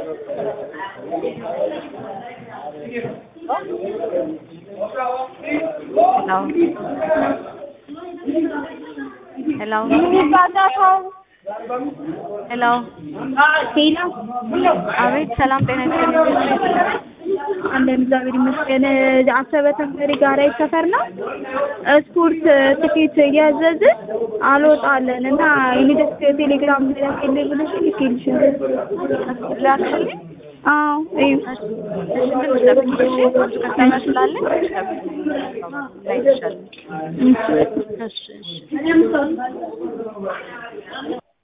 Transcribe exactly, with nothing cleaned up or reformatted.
Hello. Hello. Hello. Hello. አቤት ሰላም ጤና ይስጥልኝ። አንደን እግዚአብሔር ይመስገን አሰበ ተፈሪ ጋር ይሰፈርና ስፖርት ትኬት ያዘዝን አልወጣለን እና ኢኒደስ ቴሌግራም ላይ ልከልኝ ብለሽ ልከልሽ ላክሽልኝ? አዎ እይ እሺ ልጠብቅሽ ከተማ ስላለ እሺ እሺ እሺ